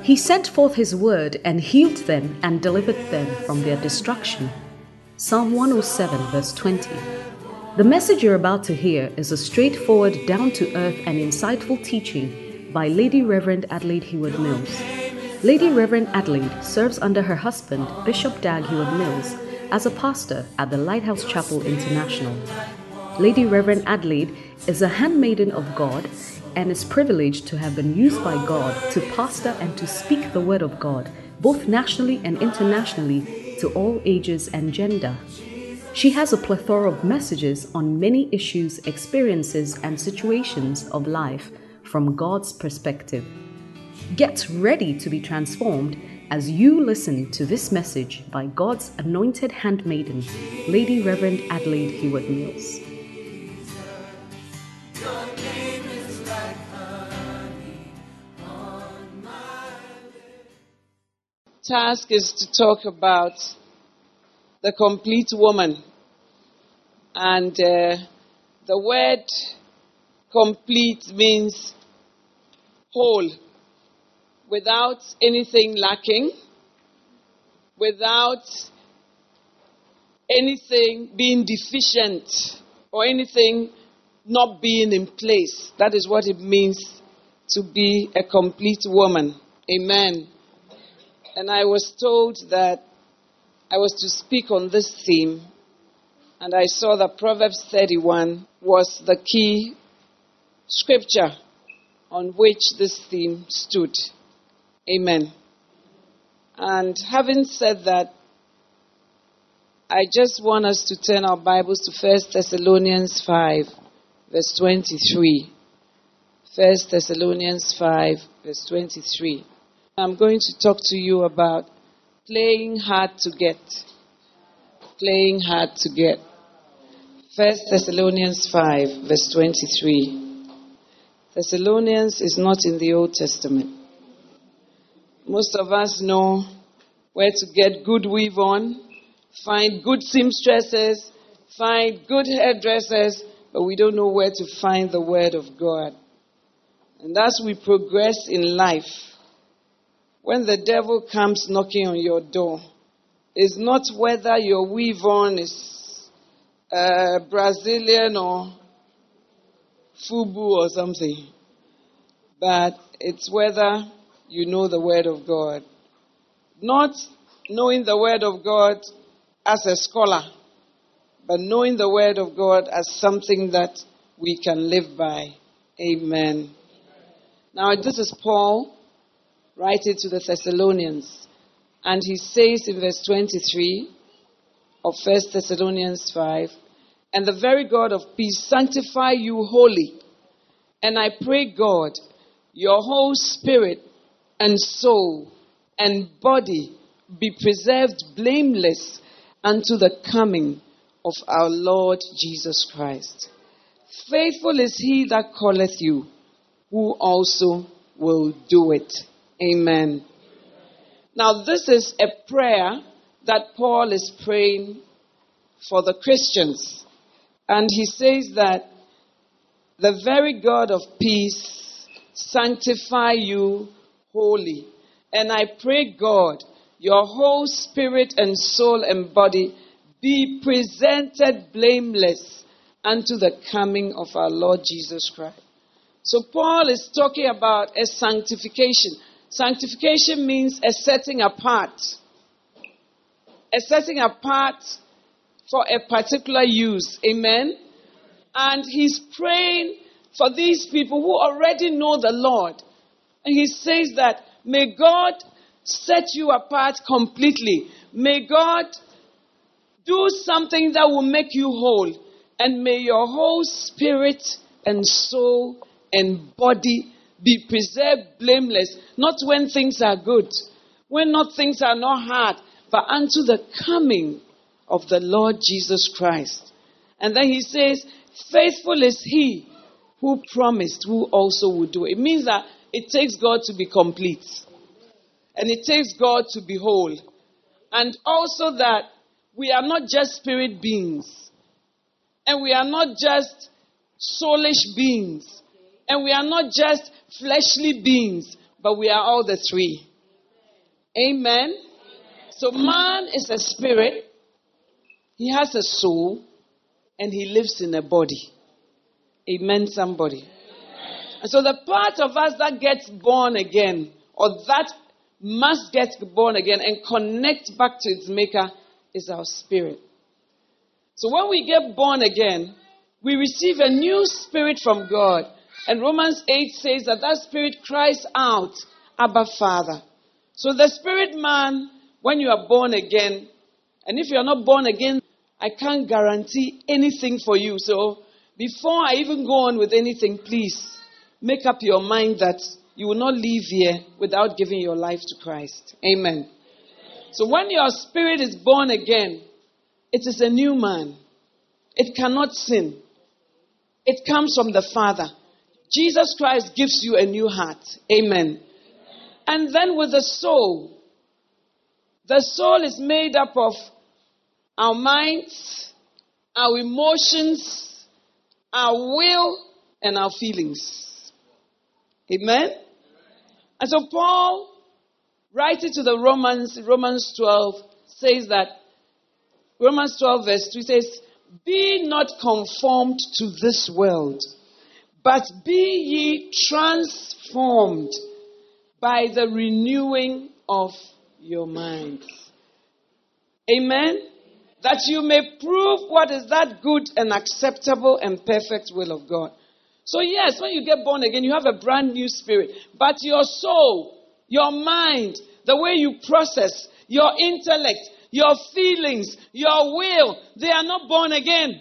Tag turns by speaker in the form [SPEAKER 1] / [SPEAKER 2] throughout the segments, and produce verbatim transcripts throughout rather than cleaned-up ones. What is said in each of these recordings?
[SPEAKER 1] He sent forth his word and healed them and delivered them from their destruction. Psalm one oh seven verse twenty. The message you're about to hear is a straightforward, down-to-earth and insightful teaching by Lady Reverend Adelaide Heward Mills. Lady Reverend Adelaide serves under her husband, Bishop Dag Heward Mills, as a pastor at the Lighthouse Chapel International. Lady Reverend Adelaide is a handmaiden of God and is privileged to have been used by God to pastor and to speak the word of God, both nationally and internationally, to all ages and gender. She has a plethora of messages on many issues, experiences, and situations of life from God's perspective. Get ready to be transformed as you listen to this message by God's anointed handmaiden, Lady Reverend Adelaide Heward Mills.
[SPEAKER 2] Task is to talk about the complete woman. And uh, the word complete means whole, without anything lacking, without anything being deficient or anything not being in place. That is what it means to be a complete woman. Amen. And I was told that I was to speak on this theme, and I saw that Proverbs thirty-one was the key scripture on which this theme stood. Amen. And having said that, I just want us to turn our Bibles to First Thessalonians five, verse twenty-three. First Thessalonians five, verse twenty-three. I'm going to talk to you about playing hard to get. Playing hard to get. First Thessalonians five, verse twenty-three. Thessalonians is not in the Old Testament. Most of us know where to get good weave on, find good seamstresses, find good hairdressers, but we don't know where to find the Word of God. And as we progress in life, when the devil comes knocking on your door, it's not whether your weave on is uh, Brazilian or Fubu or something, but it's whether you know the Word of God. Not knowing the Word of God as a scholar, but knowing the Word of God as something that we can live by. Amen. Now, this is Paul writing to the Thessalonians, and he says in verse twenty-three of First Thessalonians five, "And the very God of peace sanctify you wholly. And I pray God, your whole spirit and soul and body be preserved blameless unto the coming of our Lord Jesus Christ. Faithful is he that calleth you, who also will do it." Amen. Now, this is a prayer that Paul is praying for the Christians. And he says that the very God of peace sanctify you wholly. And I pray God, your whole spirit and soul and body be presented blameless unto the coming of our Lord Jesus Christ. So Paul is talking about a sanctification. Sanctification means a setting apart. A setting apart for a particular use. Amen? And he's praying for these people who already know the Lord. And he says that, may God set you apart completely. May God do something that will make you whole. And may your whole spirit and soul and body be preserved blameless, not when things are good, when not things are not hard, but unto the coming of the Lord Jesus Christ. And then he says, faithful is he who promised, who also will do it. It means that it takes God to be complete. And it takes God to be whole. And also that we are not just spirit beings. And we are not just soulish beings. And we are not just fleshly beings, but we are all the three. Amen. So man is a spirit. He has a soul. And he lives in a body. Amen, somebody. And so the part of us that gets born again, or that must get born again and connect back to its maker, is our spirit. So when we get born again, we receive a new spirit from God. And Romans eight says that that spirit cries out, Abba, Father. So the spirit man, when you are born again, and if you are not born again, I can't guarantee anything for you. So before I even go on with anything, please make up your mind that you will not leave here without giving your life to Christ. Amen. So when your spirit is born again, it is a new man. It cannot sin. It comes from the Father. Jesus Christ gives you a new heart. Amen. And then with the soul, the soul is made up of our minds, our emotions, our will, and our feelings. Amen? And so Paul, writing to the Romans, Romans twelve, says that, Romans twelve verse three says, be not conformed to this world, but be ye transformed by the renewing of your minds. Amen? That you may prove what is that good and acceptable and perfect will of God. So yes, when you get born again, you have a brand new spirit. But your soul, your mind, the way you process, your intellect, your feelings, your will, they are not born again.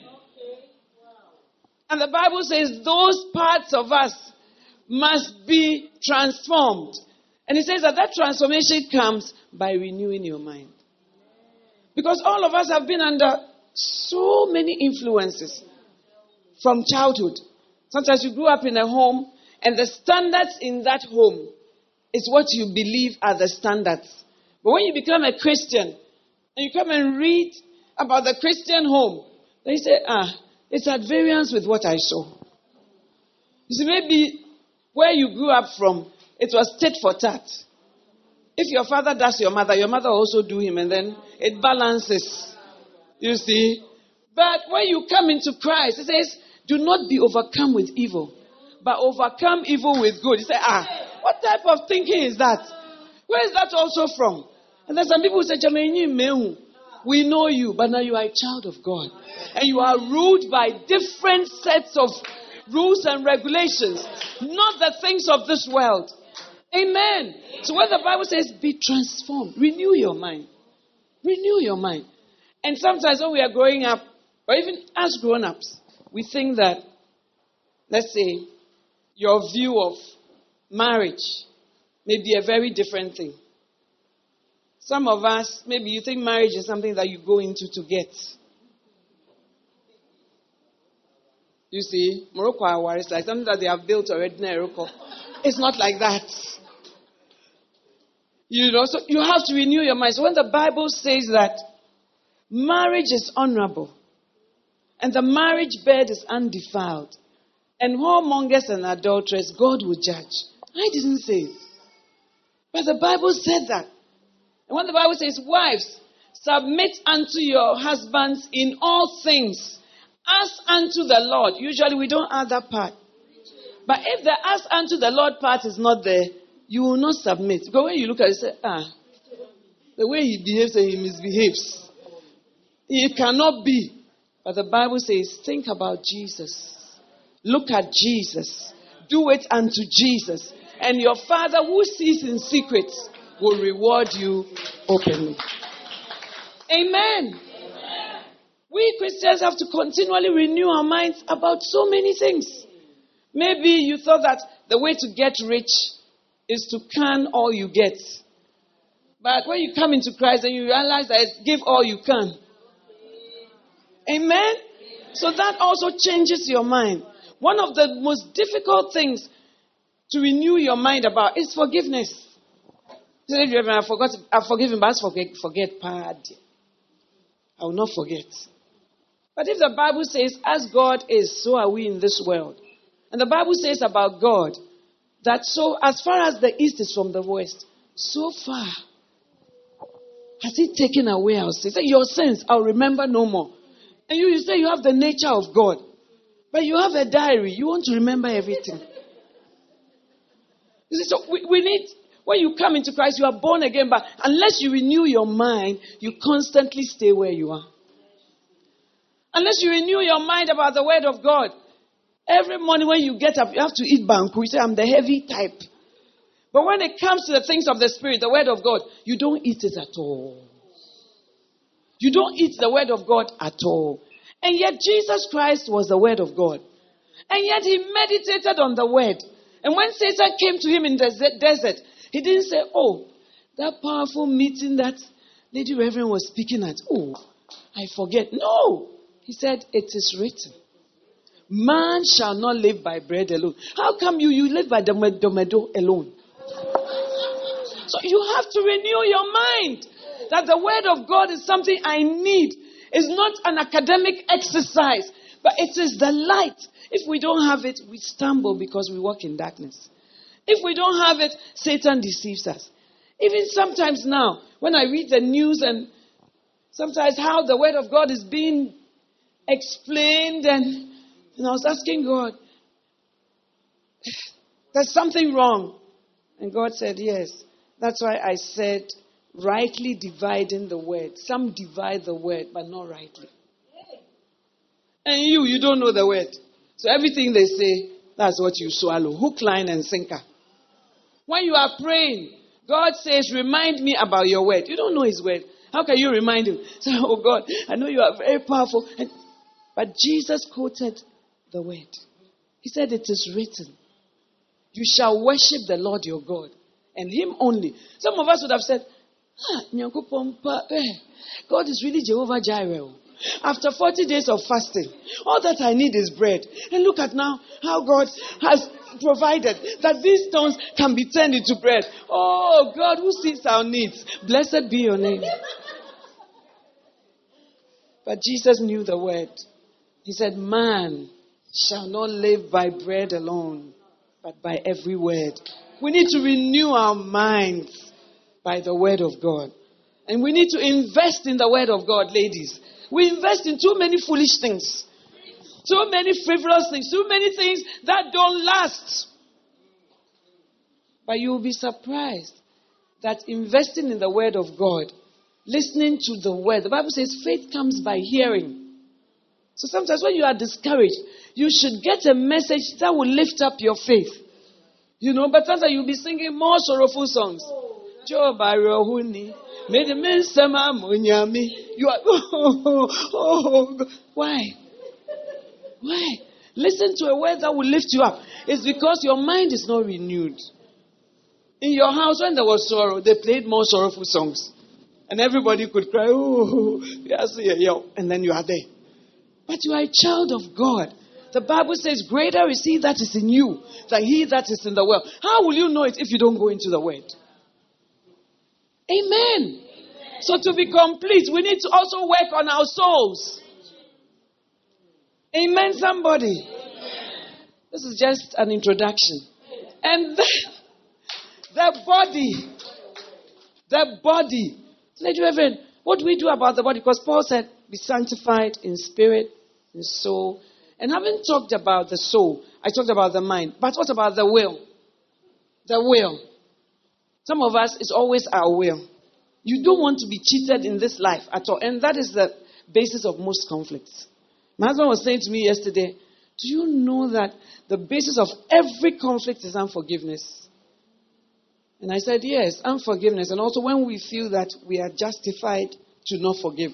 [SPEAKER 2] And the Bible says those parts of us must be transformed. And it says that that transformation comes by renewing your mind. Because all of us have been under so many influences from childhood. Sometimes you grew up in a home and the standards in that home is what you believe are the standards. But when you become a Christian and you come and read about the Christian home, they say, ah, it's at variance with what I saw. You see, maybe where you grew up from, it was tit for tat. If your father does your mother, your mother also do him, and then it balances. You see? But when you come into Christ, it says, do not be overcome with evil, but overcome evil with good. You say, ah, what type of thinking is that? Where is that also from? And then some people say, we know you, but now you are a child of God. And you are ruled by different sets of rules and regulations, not the things of this world. Amen. So when the Bible says, be transformed, renew your mind. Renew your mind. And sometimes when we are growing up, or even as grown-ups, we think that, let's say, your view of marriage may be a very different thing. Some of us, maybe you think marriage is something that you go into to get. You see, Morocco Awar is like something that they have built already in Morocco. It's not like that. You know, so you have to renew your mind. So when the Bible says that marriage is honorable and the marriage bed is undefiled and whoremongers and adulterers, God will judge. I didn't say it. But the Bible said that. And when the Bible says, wives, submit unto your husbands in all things, as unto the Lord. Usually we don't add that part. But if the as unto the Lord part is not there, you will not submit. Because when you look at it, you say, ah, the way he behaves and he misbehaves, it cannot be. But the Bible says, think about Jesus. Look at Jesus. Do it unto Jesus. And your Father who sees in secret will reward you openly. Amen. Amen. We Christians have to continually renew our minds about so many things. Maybe you thought that the way to get rich is to can all you get. But when you come into Christ and you realize that give all you can. Amen? So that also changes your mind. One of the most difficult things to renew your mind about is forgiveness. I forgot, I've forgiven, but I forget, forget, pardon. I will not forget. But if the Bible says, as God is, so are we in this world. And the Bible says about God, that so as far as the east is from the west, so far Has He taken away our sins? He said, your sins, I'll remember no more. And you, you say you have the nature of God. But you have a diary. You want to remember everything. You see, so we, we need, when you come into Christ, you are born again. But unless you renew your mind, you constantly stay where you are. Unless you renew your mind about the word of God. Every morning when you get up, you have to eat banku. You say, I'm the heavy type. But when it comes to the things of the Spirit, the word of God, you don't eat it at all. You don't eat the word of God at all. And yet Jesus Christ was the word of God. And yet he meditated on the word. And when Satan came to him in the desert, he didn't say, oh, that powerful meeting that Lady Reverend was speaking at, oh, I forget. No. He said, it is written. Man shall not live by bread alone. How come you, you live by the medo alone? So you have to renew your mind that the word of God is something I need. It's not an academic exercise, but it is the light. If we don't have it, we stumble because we walk in darkness. If we don't have it, Satan deceives us. Even sometimes now, when I read the news and sometimes how the word of God is being explained, and, and I was asking God, there's something wrong. And God said, yes. That's why I said, rightly dividing the word. Some divide the word, but not rightly. And you, you don't know the word. So everything they say, that's what you swallow. Hook, line, and sinker. When you are praying, God says, remind me about your word. You don't know his word. How can you remind him? Say, oh God, I know you are very powerful. And, but Jesus quoted the word. He said, it is written. You shall worship the Lord your God. And him only. Some of us would have said, ah, God is really Jehovah Jireh. After forty days of fasting, all that I need is bread. And look at now how God has provided that these stones can be turned into bread. Oh God, who sees our needs? Blessed be your name. But Jesus knew the word. He said, man shall not live by bread alone, but by every word. We need to renew our minds by the word of God. And we need to invest in the word of God, ladies. We invest in too many foolish things. Too many frivolous things. Too many things that don't last. But you will be surprised that investing in the word of God, listening to the word, the Bible says faith comes by hearing. So sometimes when you are discouraged, you should get a message that will lift up your faith. You know, but sometimes you'll be singing more sorrowful songs. Joe Barohuni. Made the men sama munyami. You are oh, oh, oh, why? Why? Listen to a word that will lift you up. It's because your mind is not renewed. In your house, when there was sorrow, they played more sorrowful songs. And everybody could cry, oh, yes, yeah, yeah. And then you are there. But you are a child of God. The Bible says, greater is he that is in you than he that is in the world. How will you know it if you don't go into the word? Amen. Amen. So to be complete, we need to also work on our souls. Amen, somebody. Amen. This is just an introduction. And the, the body, the body. Lady Reverend, what do we do about the body? Because Paul said, be sanctified in spirit, in soul. And having talked about the soul, I talked about the mind. But what about the will? The will. Some of us, it's always our will. You don't want to be cheated in this life at all. And that is the basis of most conflicts. My husband was saying to me yesterday, do you know that the basis of every conflict is unforgiveness? And I said, yes, unforgiveness. And also when we feel that we are justified to not forgive.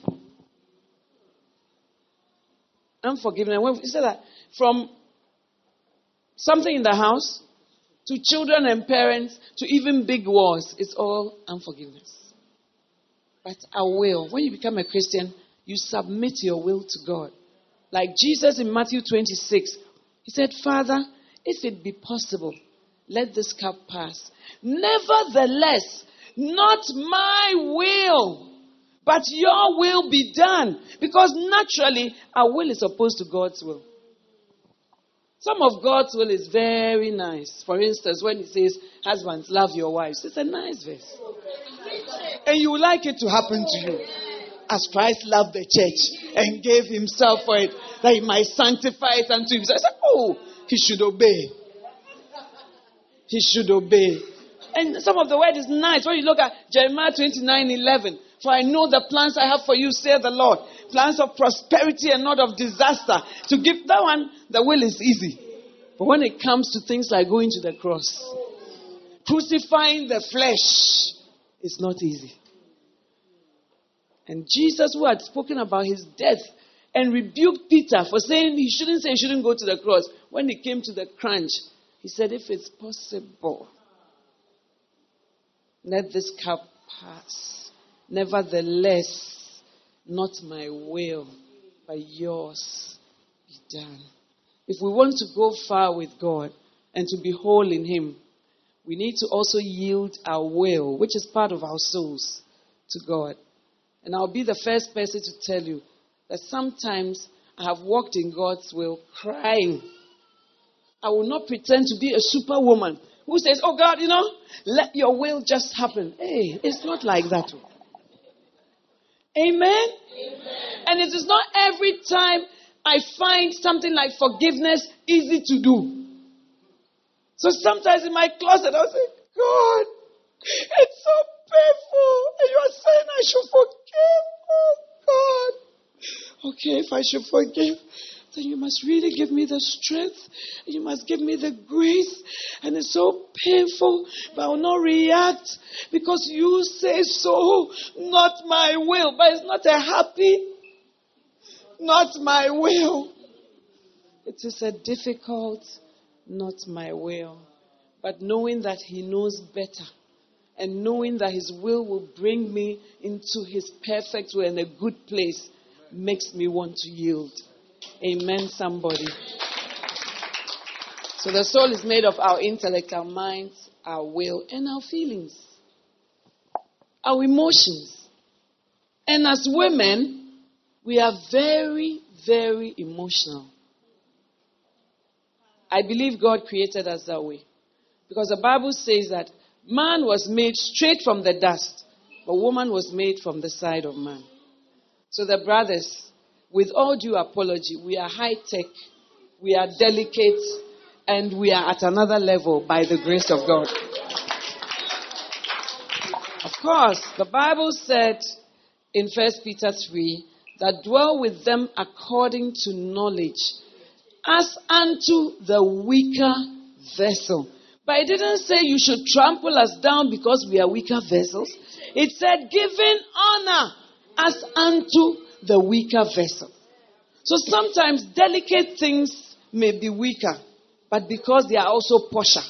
[SPEAKER 2] Unforgiveness. When we say that from something in the house, to children and parents, to even big wars, it's all unforgiveness. But our will, when you become a Christian, you submit your will to God. Like Jesus in Matthew twenty-six, he said, Father, if it be possible, let this cup pass. Nevertheless, not my will, but your will be done. Because naturally, our will is opposed to God's will. Some of God's will is very nice. For instance, when he says, husbands, love your wives. It's a nice verse. And you would like it to happen to you. As Christ loved the church and gave himself for it, that he might sanctify it unto himself. I said, oh, he should obey. He should obey. And some of the word is nice. When you look at Jeremiah twenty-nine eleven, for I know the plans I have for you, saith the Lord. Plans of prosperity and not of disaster. To give that one, the will is easy. But when it comes to things like going to the cross, crucifying the flesh, it's not easy. And Jesus, who had spoken about his death and rebuked Peter for saying he shouldn't say he shouldn't go to the cross, when he came to the crunch, he said, if it's possible, let this cup pass. Nevertheless, not my will, but yours be done. If we want to go far with God and to be whole in him, we need to also yield our will, which is part of our souls, to God. And I'll be the first person to tell you that sometimes I have walked in God's will crying. I will not pretend to be a superwoman who says, oh God, you know, let your will just happen. Hey, it's not like that. Amen? Amen? And it is not every time I find something like forgiveness easy to do. So sometimes in my closet I'll say, God, it's so painful. And you are saying I should forgive. Oh God. Okay, if I should forgive, then you must really give me the strength. And you must give me the grace. And it's so painful, but I will not react because you say so. Not my will. But it's not a happy, not my will. It is a difficult, not my will. But knowing that he knows better and knowing that his will will bring me into his perfect way and a good place makes me want to yield. Amen, somebody. So the soul is made of our intellect, our minds, our will, and our feelings, our emotions. And as women, we are very, very emotional. I believe God created us that way. Because the Bible says that man was made straight from the dust, but woman was made from the side of man. So the brothers, with all due apology, we are high-tech, we are delicate, and we are at another level by the grace of God. Of course, the Bible said in First Peter three that dwell with them according to knowledge, as unto the weaker vessel. But it didn't say you should trample us down because we are weaker vessels. It said giving honor as unto the weaker vessel. So sometimes delicate things may be weaker, but because they are also posher.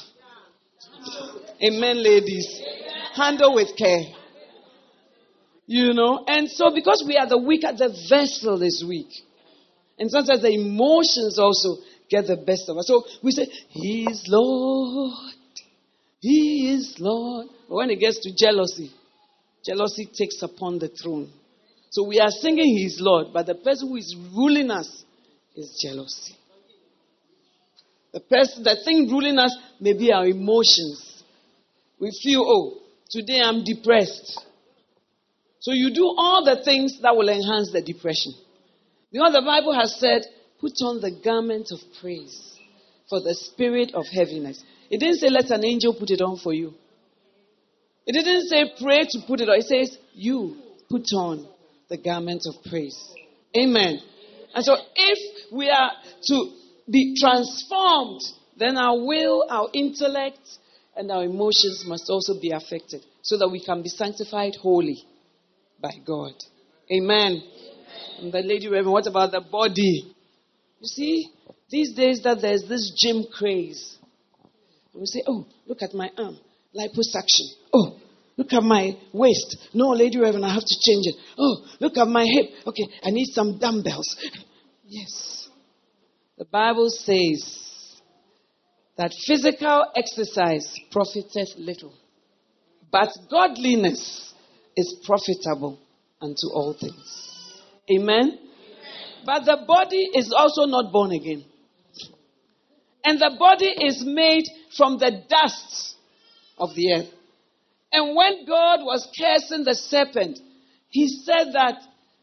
[SPEAKER 2] Amen, ladies. Handle with care. You know, and so because we are the weaker, the vessel is weak. And sometimes the emotions also get the best of us. So we say, He is Lord. He is Lord. But when it gets to jealousy, jealousy takes upon the throne. So we are singing He is Lord, but the person who is ruling us is jealousy. The person, the thing ruling us may be our emotions. We feel, oh, today I'm depressed. So you do all the things that will enhance the depression. Because the Bible has said, put on the garment of praise for the spirit of heaviness. It didn't say let an angel put it on for you. It didn't say pray to put it on. It says you put on the garment of praise. Amen. And so if we are to be transformed, then our will, our intellect, and our emotions must also be affected so that we can be sanctified wholly by God. Amen. And the lady Reverend, what about the body? You see, these days that there's this gym craze. And we say, oh, look at my arm, liposuction. Oh, look at my waist. No, Lady Reverend, I have to change it. Oh, look at my hip. Okay, I need some dumbbells. Yes. The Bible says that physical exercise profiteth little, but godliness is profitable unto all things. Amen? Amen? But the body is also not born again. And the body is made from the dust of the earth. And when God was cursing the serpent, he said that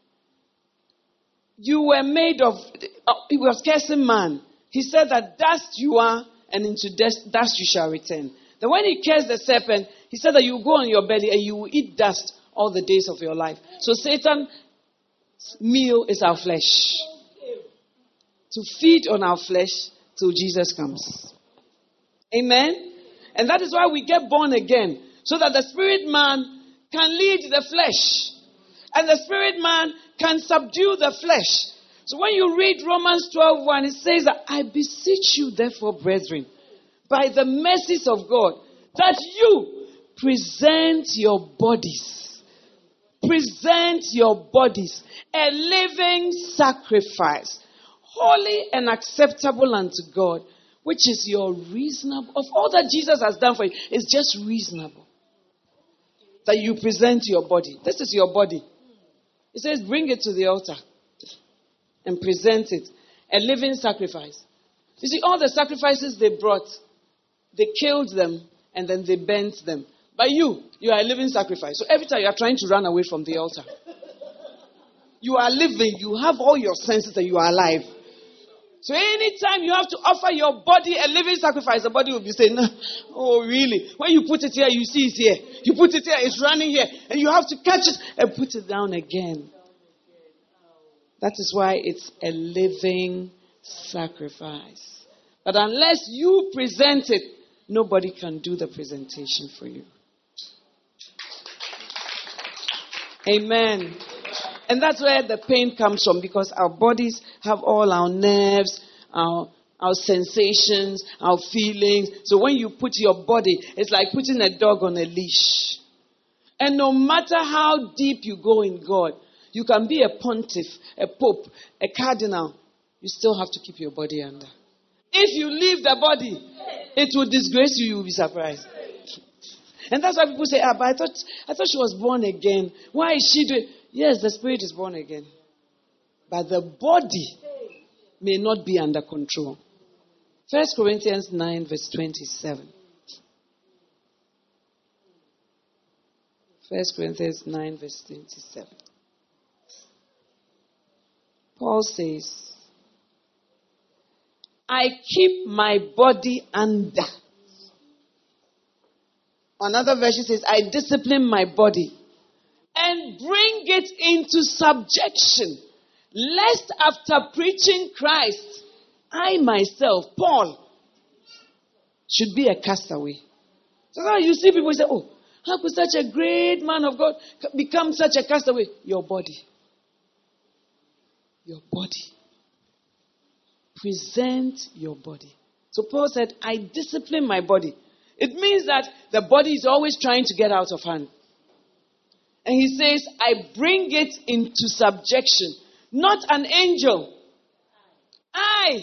[SPEAKER 2] you were made of, uh, he was cursing man. He said that dust you are, and into dust, dust you shall return. Then when he cursed the serpent, he said that you go on your belly and you will eat dust all the days of your life. So Satan's meal is our flesh. To feed on our flesh till Jesus comes. Amen? And that is why we get born again. So that the spirit man can lead the flesh. And the spirit man can subdue the flesh. So when you read Romans twelve one, it says that I beseech you therefore, brethren, by the mercies of God, that you present your bodies. Present your bodies a living sacrifice, holy and acceptable unto God, which is your reasonable. Of all that Jesus has done for you, it's just reasonable that you present your body. This is your body. It says, bring it to the altar and present it. A living sacrifice. You see, all the sacrifices they brought, they killed them and then they burnt them. But you, you are a living sacrifice. So every time you are trying to run away from the altar, you are living, you have all your senses and you are alive. So anytime you have to offer your body a living sacrifice, the body will be saying, oh really? When you put it here, you see it's here. You put it here, it's running here. And you have to catch it and put it down again. That is why it's a living sacrifice. But unless you present it, nobody can do the presentation for you. Amen. And that's where the pain comes from, because our bodies have all our nerves, our, our sensations, our feelings. So when you put your body, it's like putting a dog on a leash. And no matter how deep you go in God, you can be a pontiff, a pope, a cardinal. You still have to keep your body under. If you leave the body, it will disgrace you. You will be surprised. And that's why people say, ah, but I thought, I thought she was born again. Why is she doing? Yes, the spirit is born again. But the body may not be under control. First Corinthians nine verse twenty-seven. First Corinthians nine verse twenty-seven. Paul says, I keep my body under. Another version says, I discipline my body and bring it into subjection, lest after preaching Christ, I myself, Paul, should be a castaway. So now you see people say, oh, how could such a great man of God become such a castaway? Your body. Your body. Present your body. So Paul said, I discipline my body. It means that the body is always trying to get out of hand. And he says, I bring it into subjection. Not an angel. I.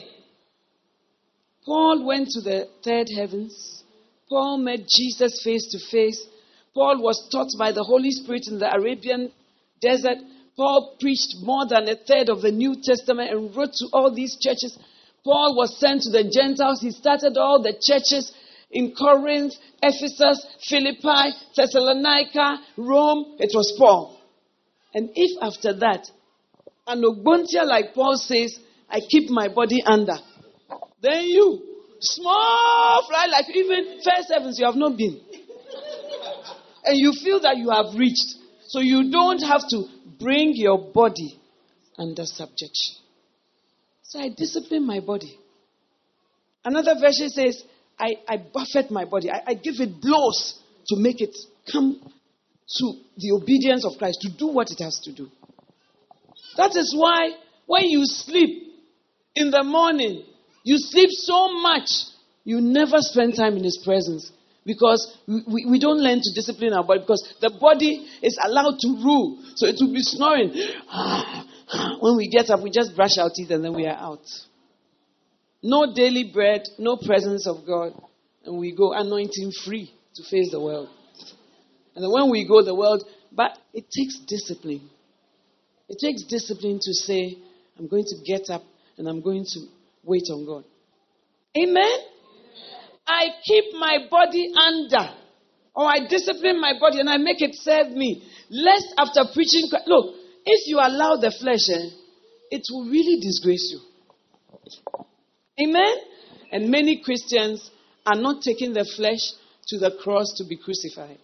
[SPEAKER 2] Paul went to the third heavens. Paul met Jesus face to face. Paul was taught by the Holy Spirit in the Arabian desert. Paul preached more than a third of the New Testament and wrote to all these churches. Paul was sent to the Gentiles. He started all the churches in Corinth, Ephesus, Philippi, Thessalonica, Rome. It was Paul. And if after that, an Ogbontia like Paul says, I keep my body under, then you, small fry like even first heavens, you have not been. And you feel that you have reached. So you don't have to bring your body under subjection. So I discipline my body. Another version says, I, I buffet my body. I, I give it blows to make it come to the obedience of Christ, to do what it has to do. That is why when you sleep in the morning, you sleep so much, you never spend time in His presence. Because we, we, we don't learn to discipline our body, because the body is allowed to rule. So it will be snoring. When we get up, we just brush our teeth and then we are out. No daily bread, no presence of God. And we go anointing free to face the world. And then when we go, the world, but it takes discipline. It takes discipline to say, I'm going to get up and I'm going to wait on God. Amen? I keep my body under. Or I discipline my body and I make it serve me. Lest after preaching, look, if you allow the flesh, eh, it will really disgrace you. Amen? And many Christians are not taking the flesh to the cross to be crucified.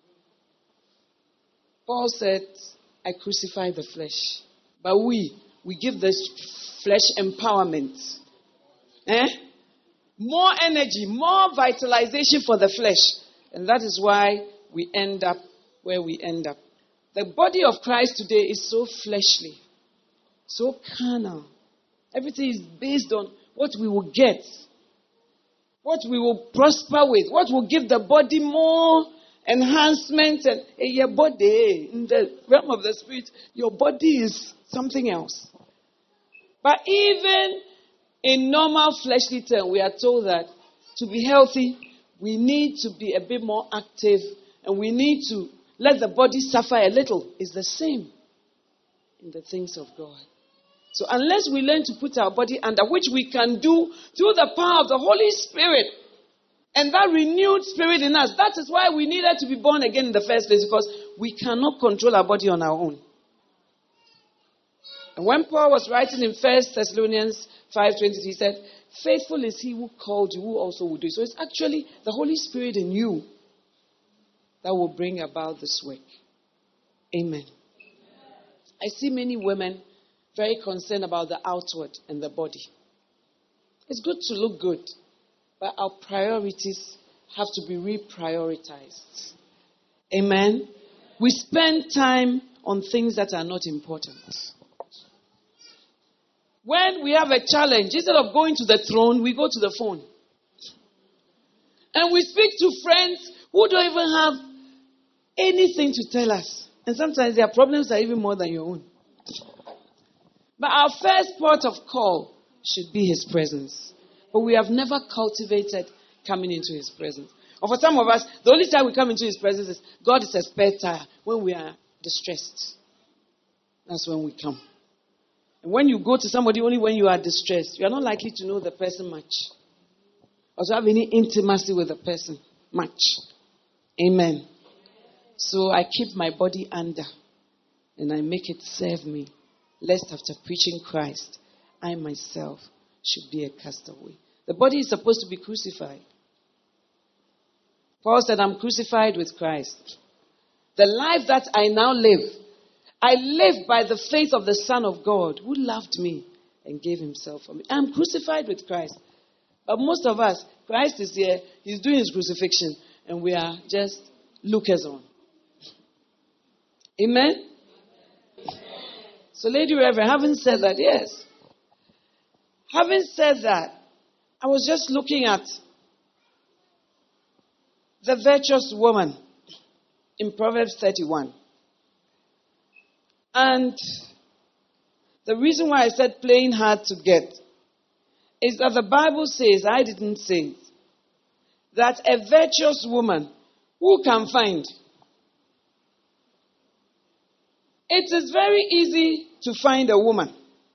[SPEAKER 2] Paul said, I crucify the flesh. But we, we give the flesh empowerment. Eh? More energy, more vitalization for the flesh. And that is why we end up where we end up. The body of Christ today is so fleshly, so carnal. Everything is based on what we will get, what we will prosper with, what will give the body more enhancement. And hey, your body, in the realm of the spirit, your body is something else. But even in normal fleshly terms, we are told that to be healthy, we need to be a bit more active and we need to let the body suffer a little. It's the same in the things of God. So unless we learn to put our body under, which we can do through the power of the Holy Spirit and that renewed spirit in us, that is why we needed to be born again in the first place, because we cannot control our body on our own. And when Paul was writing in First Thessalonians five twenty, he said, faithful is he who called you, who also will do it. So it's actually the Holy Spirit in you that will bring about this work. Amen. I see many women very concerned about the outward and the body. It's good to look good, but our priorities have to be reprioritized. Amen. We spend time on things that are not important. When we have a challenge, instead of going to the throne, we go to the phone. And we speak to friends who don't even have anything to tell us. And sometimes their problems are even more than your own. But our first port of call should be His presence. But we have never cultivated coming into His presence. Or for some of us, the only time we come into His presence is God is a spare tire when we are distressed. That's when we come. And when you go to somebody only when you are distressed, you are not likely to know the person much. Or to have any intimacy with the person much. Amen. So I keep my body under and I make it serve me. Lest after preaching Christ, I myself should be a castaway. The body is supposed to be crucified. Paul said, I'm crucified with Christ. The life that I now live, I live by the faith of the Son of God who loved me and gave Himself for me. I'm crucified with Christ. But most of us, Christ is here, He's doing His crucifixion, and we are just lookers on. Amen? So, Lady Reverend, having said that, yes. Having said that, I was just looking at the virtuous woman in Proverbs thirty-one. And the reason why I said playing hard to get is that the Bible says, I didn't say it, that a virtuous woman, who can find? It is very easy to find a woman.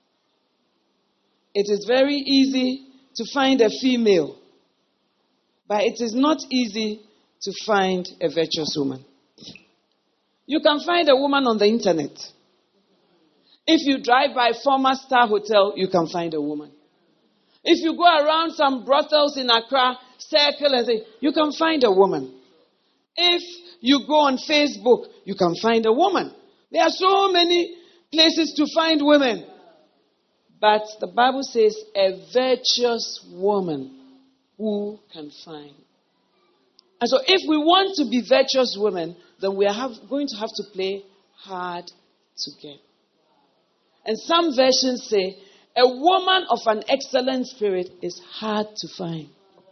[SPEAKER 2] It is very easy to find a female. But it is not easy to find a virtuous woman. You can find a woman on the internet. If you drive by former Star Hotel, you can find a woman. If you go around some brothels in Accra, circle and say, you can find a woman. If you go on Facebook, you can find a woman. There are so many places to find women. But the Bible says a virtuous woman who can find. And so if we want to be virtuous women, then we are have, going to have to play hard to get. And some versions say a woman of an excellent spirit is hard to find.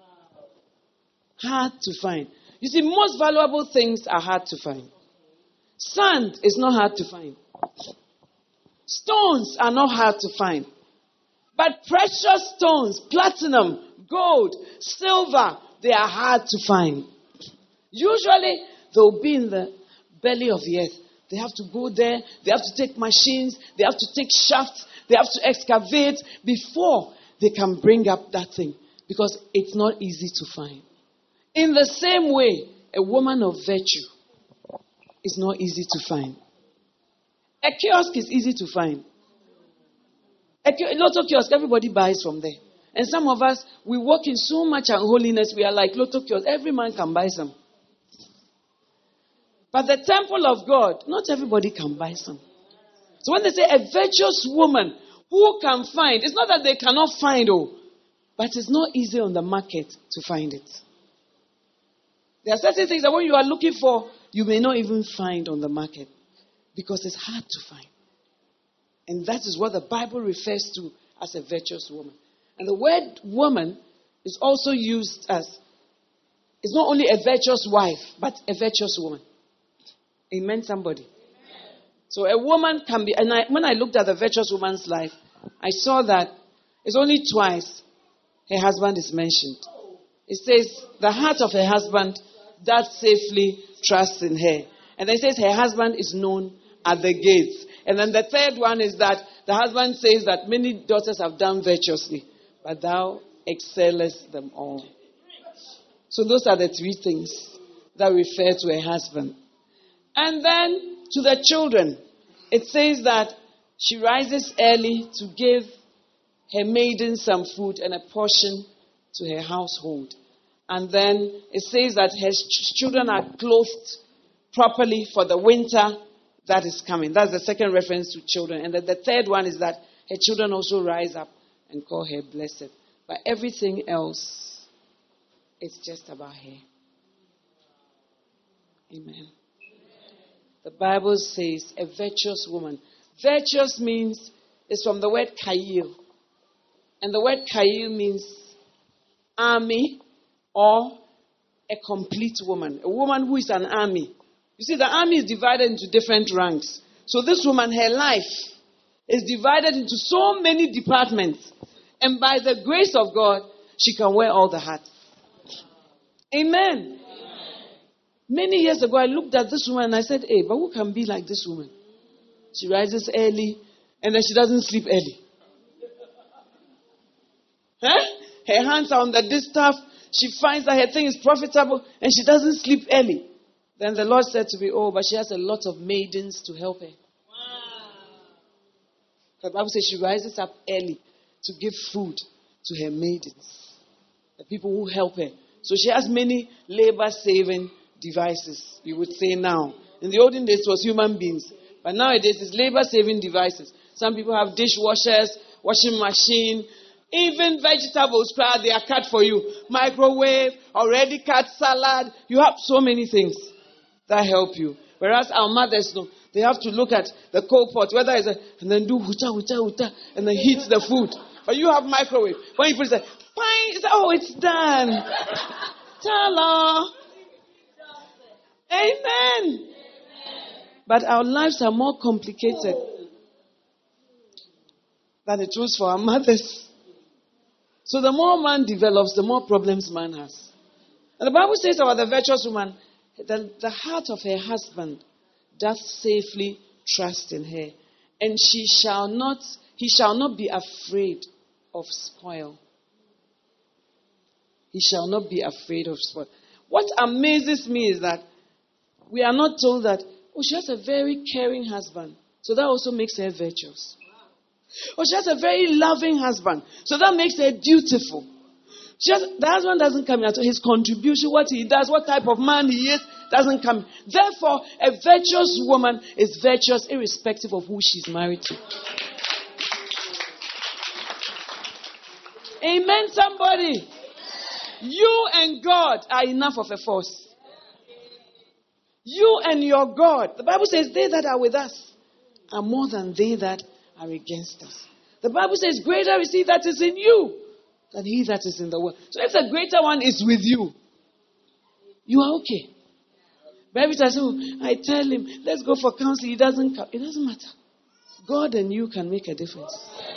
[SPEAKER 2] Hard to find. You see, most valuable things are hard to find. Sand is not hard to find. Stones are not hard to find. But precious stones, platinum, gold, silver, they are hard to find. Usually, they'll be in the belly of the earth. They have to go there. They have to take machines. They have to take shafts. They have to excavate before they can bring up that thing. Because it's not easy to find. In the same way, a woman of virtue is not easy to find. A kiosk is easy to find. A Lotto kiosk, everybody buys from there. And some of us, we walk in so much unholiness, we are like Lotto kiosk. Every man can buy some. But the temple of God, not everybody can buy some. So when they say a virtuous woman who can find, it's not that they cannot find, oh, but it's not easy on the market to find it. There are certain things that when you are looking for, you may not even find on the market because it's hard to find. And that is what the Bible refers to as a virtuous woman. And the word woman is also used as, it's not only a virtuous wife, but a virtuous woman. Amen, somebody. Amen. So a woman can be, and I, when I looked at the virtuous woman's life, I saw that it's only twice her husband is mentioned. It says, the heart of her husband doth safely trust in her. And then it says, her husband is known at the gates. And then the third one is that the husband says that many daughters have done virtuously, but thou excellest them all. So those are the three things that refer to a husband. And then to the children, it says that she rises early to give her maiden some food and a portion to her household. And then it says that her ch- children are clothed properly for the winter that is coming. That's the second reference to children. And then the third one is that her children also rise up and call her blessed. But everything else, it's just about her. Amen. The Bible says a virtuous woman. Virtuous means, it's from the word kail. And the word kail means army or a complete woman. A woman who is an army. You see, the army is divided into different ranks. So this woman, her life is divided into so many departments. And by the grace of God, she can wear all the hats. Amen. Many years ago, I looked at this woman and I said, hey, but who can be like this woman? She rises early and then she doesn't sleep early. Huh? Her hands are on the distaff. She finds that her thing is profitable and she doesn't sleep early. Then the Lord said to me, oh, but she has a lot of maidens to help her. Wow. The Bible says she rises up early to give food to her maidens, the people who help her. So she has many labor-saving devices, you would say now. In the olden days, it was human beings. But nowadays, it's labor-saving devices. Some people have dishwashers, washing machine, even vegetables, they are cut for you. Microwave, already cut salad. You have so many things that help you. Whereas our mothers, no, they have to look at the coal pot, whether it's a, and then do huta, huta, huta, and then heat the food. But you have microwave. When you put it, fine, it's, oh, it's done. Ta-la. Amen. But our lives are more complicated than it was for our mothers. So the more man develops, the more problems man has. And the Bible says about the virtuous woman, that the heart of her husband doth safely trust in her, and she shall not, he shall not be afraid of spoil. He shall not be afraid of spoil. What amazes me is that we are not told that, oh, she has a very caring husband, so that also makes her virtuous. Or she has a very loving husband, so that makes her dutiful. She has, the husband doesn't come into his contribution, what he does, what type of man he is, doesn't come. Therefore, a virtuous woman is virtuous irrespective of who she's married to. Amen, somebody. You and God are enough of a force. You and your God. The Bible says they that are with us are more than they that are against us. The Bible says greater is he that is in you than he that is in the world. So if the greater one is with you, you are okay. But every time oh, I tell him, let's go for counseling, he doesn't come. It doesn't matter. God and you can make a difference.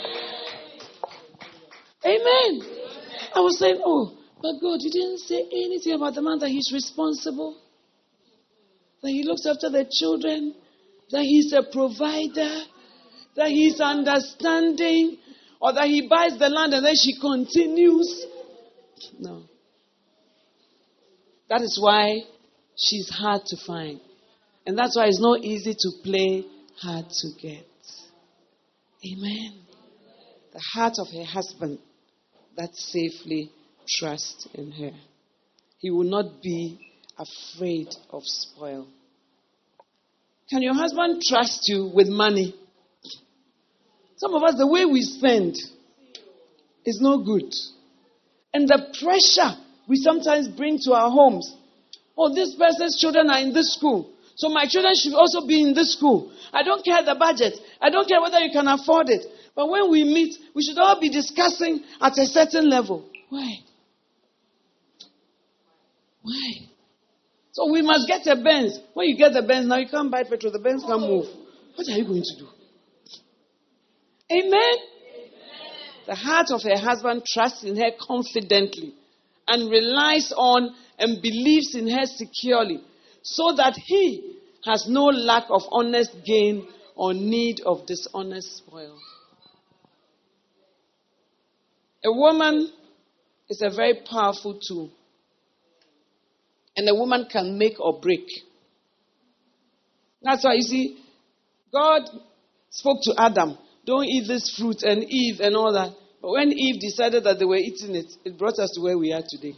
[SPEAKER 2] Amen. I was saying, oh, but God, you didn't say anything about the man that he's responsible, that he looks after the children, that he's a provider, that he's understanding, or that he buys the land and then she continues. No. That is why she's hard to find. And that's why it's not easy to play hard to get. Amen. The heart of her husband that safely trusts in her. He will not be afraid of spoil. Can your husband trust you with money? Some of us, the way we spend is no good. And the pressure we sometimes bring to our homes. Oh, this person's children are in this school, so my children should also be in this school. I don't care the budget. I don't care whether you can afford it. But when we meet, we should all be discussing at a certain level. Why? Why? So we must get a Benz. When you get the Benz, now you can't buy petrol. The Benz can't move. What are you going to do? Amen? Amen. The heart of her husband trusts in her confidently and relies on and believes in her securely, so that he has no lack of honest gain or need of dishonest spoil. A woman is a very powerful tool. And a woman can make or break. That's why you see, God spoke to Adam, don't eat this fruit, and Eve and all that. But when Eve decided that they were eating it, it brought us to where we are today.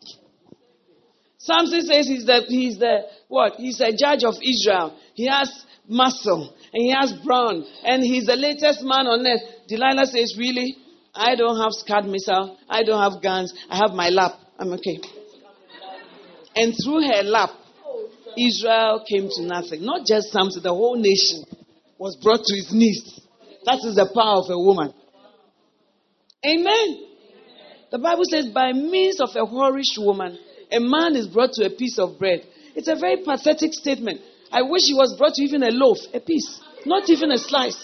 [SPEAKER 2] Samson says he's the, he's the, what? He's a judge of Israel. He has muscle, and he has brawn, and he's the latest man on earth. Delilah says, really? I don't have Scud missile. I don't have guns. I have my lap. I'm okay. And through her lap, Israel came to nothing. Not just Samson, the whole nation was brought to its knees. That is the power of a woman. Amen. The Bible says, by means of a whorish woman, a man is brought to a piece of bread. It's a very pathetic statement. I wish he was brought to even a loaf, a piece, not even a slice.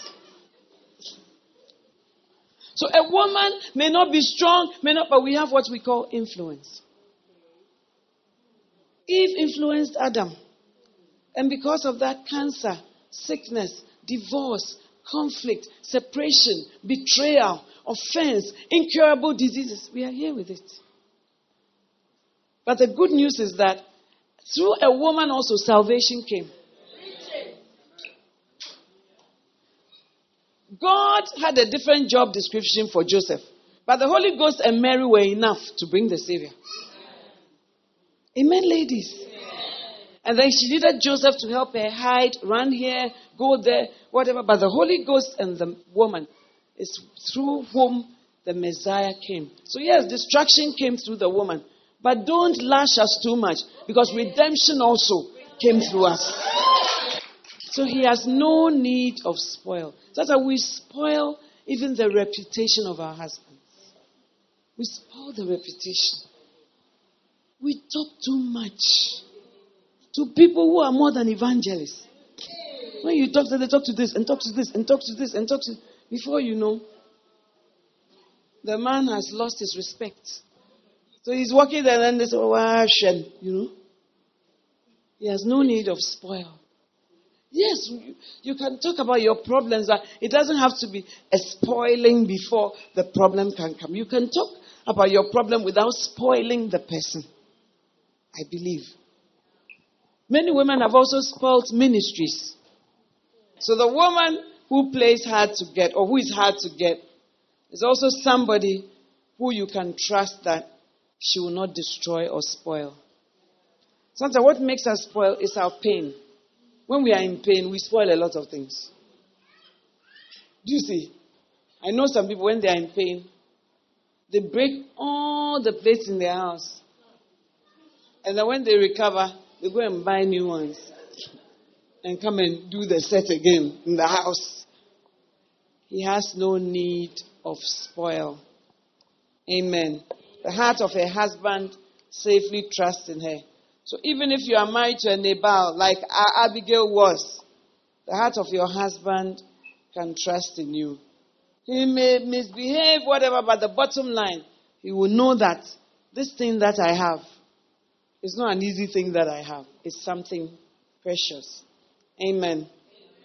[SPEAKER 2] So a woman may not be strong, may not, but we have what we call influence. Eve influenced Adam. And because of that, cancer, sickness, divorce, conflict, separation, betrayal, offense, incurable diseases, we are here with it. But the good news is that through a woman also salvation came. God had a different job description for Joseph. But the Holy Ghost and Mary were enough to bring the Savior. Amen, ladies. And then she needed Joseph to help her hide, run here, go there, whatever. But the Holy Ghost and the woman is through whom the Messiah came. So yes, destruction came through the woman. But don't lash us too much, because redemption also came through us. So he has no need of spoil. That's how we spoil even the reputation of our husbands. We spoil the reputation. We talk too much to people who are more than evangelists. When you talk to them, they talk to this and talk to this and talk to this and talk to... Before you know, the man has lost his respect. So he's walking there and they say, oh, Shem, you know. He has no need of spoil. Yes, you, you can talk about your problems, but it doesn't have to be a spoiling before the problem can come. You can talk about your problem without spoiling the person. I believe. Many women have also spoiled ministries. So the woman who plays hard to get, or who is hard to get, is also somebody who you can trust that she will not destroy or spoil. Sometimes what makes us spoil is our pain. When we are in pain, we spoil a lot of things. Do you see? I know some people, when they are in pain, they break all the plates in their house. And then when they recover, they go and buy new ones. And come and do the set again in the house. He has no need of spoil. Amen. The heart of her husband safely trusts in her. So even if you are married to a Nabal, like Abigail was, the heart of your husband can trust in you. He may misbehave, whatever, but the bottom line, he will know that this thing that I have is not an easy thing that I have. It's something precious. Amen. Amen.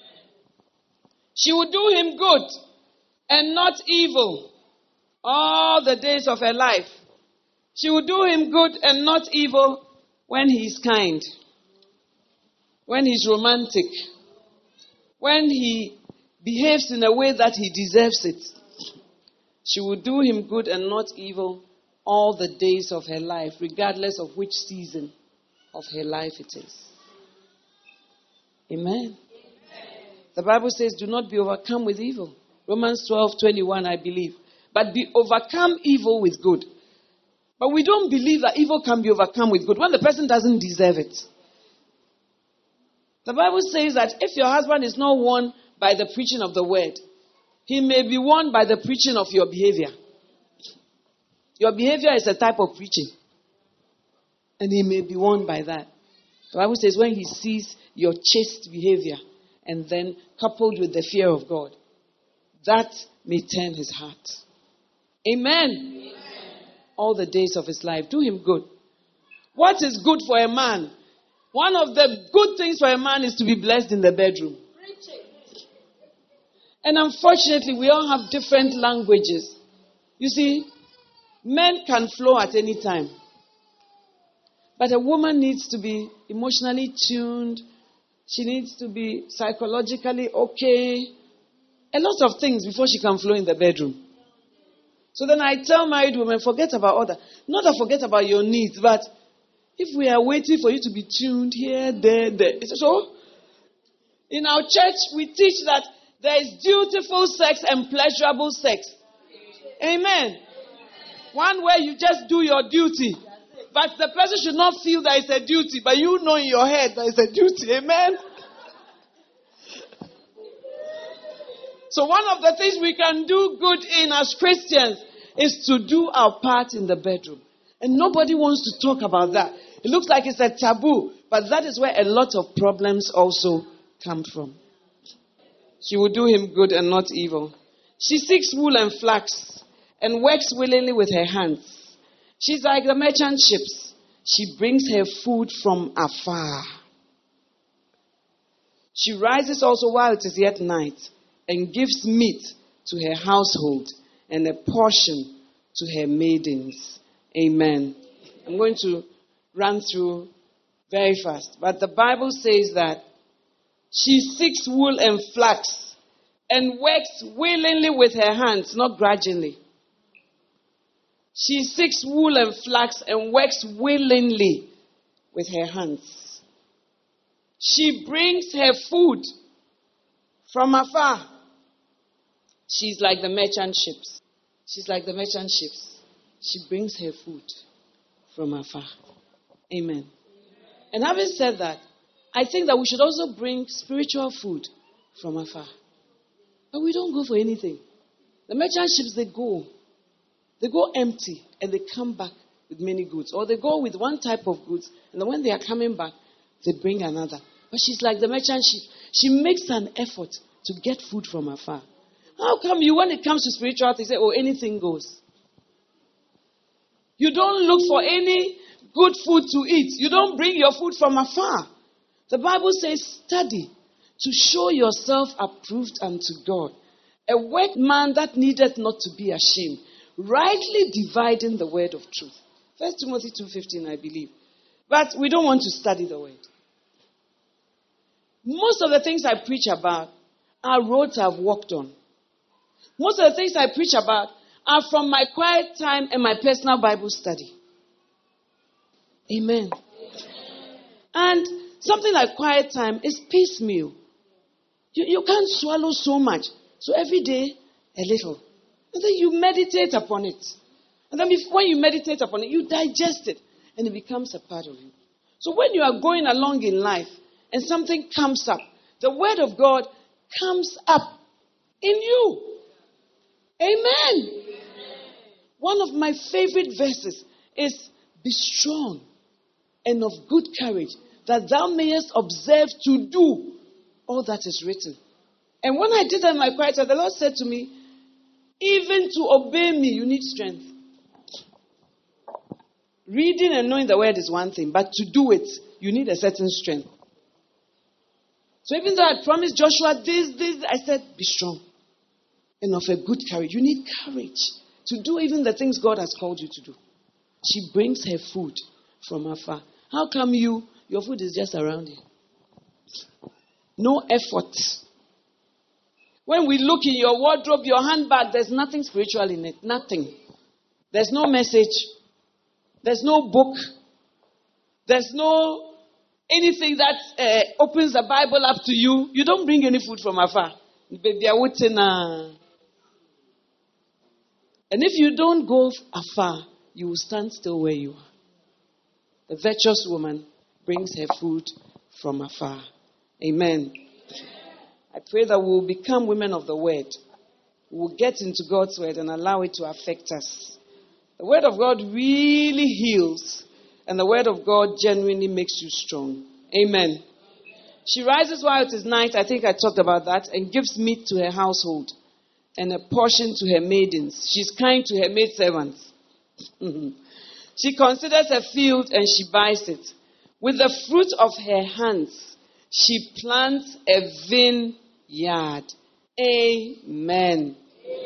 [SPEAKER 2] She will do him good and not evil all the days of her life. She will do him good and not evil when he is kind, when he's romantic, when he behaves in a way that he deserves it. She will do him good and not evil all the days of her life, regardless of which season of her life it is. Amen. Amen. The Bible says, do not be overcome with evil. Romans twelve twenty-one, I believe. But be overcome evil with good. But we don't believe that evil can be overcome with good when the person doesn't deserve it. The Bible says that if your husband is not won by the preaching of the word, he may be won by the preaching of your behavior. Your behavior is a type of preaching. And he may be won by that. The Bible says when he sees your chaste behavior and then coupled with the fear of God, that may turn his heart. Amen. Amen. All the days of his life, do him good. What is good for a man? One of the good things for a man is to be blessed in the bedroom. And unfortunately, we all have different languages. You see, men can flow at any time. But a woman needs to be emotionally tuned. She needs to be psychologically okay. A lot of things before she can flow in the bedroom. So then I tell married women, forget about other. Not that forget about your needs, but if we are waiting for you to be tuned here, there, there. So, in our church, we teach that there is dutiful sex and pleasurable sex. Amen. One where you just do your duty. But the person should not feel that it's a duty, but you know in your head that it's a duty. Amen. So one of the things we can do good in as Christians is to do our part in the bedroom. And nobody wants to talk about that. It looks like it's a taboo, but that is where a lot of problems also come from. She will do him good and not evil. She seeks wool and flax and works willingly with her hands. She's like the merchant ships. She brings her food from afar. She rises also while it is yet night and gives meat to her household and a portion to her maidens. Amen. I'm going to run through very fast. But the Bible says that she seeks wool and flax and works willingly with her hands, not grudgingly. She seeks wool and flax and works willingly with her hands. She brings her food from afar. She's like the merchant ships. She's like the merchant ships. She brings her food from afar. Amen. And having said that, I think that we should also bring spiritual food from afar. But we don't go for anything. The merchant ships, they go. They go empty and they come back with many goods. Or they go with one type of goods and then when they are coming back, they bring another. But she's like the merchant ship. She makes an effort to get food from afar. How come you, when it comes to spirituality, say, oh, anything goes? You don't look for any good food to eat. You don't bring your food from afar. The Bible says, study to show yourself approved unto God. A workman that needeth not to be ashamed, rightly dividing the word of truth. First Timothy two fifteen, I believe. But we don't want to study the word. Most of the things I preach about are roads I've walked on. Most of the things I preach about are from my quiet time and my personal Bible study. Amen. And something like quiet time is piecemeal. You, you can't swallow so much. So every day, a little. And then you meditate upon it. And then if, when you meditate upon it, you digest it. And it becomes a part of you. So when you are going along in life and something comes up, the word of God comes up in you. Amen. Amen. One of my favorite verses is, be strong and of good courage, that thou mayest observe to do all that is written. And when I did that in my quiet time, the Lord said to me, even to obey me, you need strength. Reading and knowing the word is one thing, but to do it, you need a certain strength. So even though I promised Joshua this, this, I said, be strong and of a good courage. You need courage to do even the things God has called you to do. She brings her food from afar. How come you, your food is just around you? No effort. When we look in your wardrobe, your handbag, there's nothing spiritual in it. Nothing. There's no message. There's no book. There's no anything that uh, opens the Bible up to you. You don't bring any food from afar. Baby, I would say nah. And if you don't go afar, you will stand still where you are. The virtuous woman brings her food from afar. Amen. I pray that we will become women of the word. We will get into God's word and allow it to affect us. The word of God really heals, and the word of God genuinely makes you strong. Amen. She rises while it is night, I think I talked about that, and gives meat to her household and a portion to her maidens. She's kind to her maidservants. She considers a field and she buys it. With the fruit of her hands, she plants a vineyard. Amen. Amen.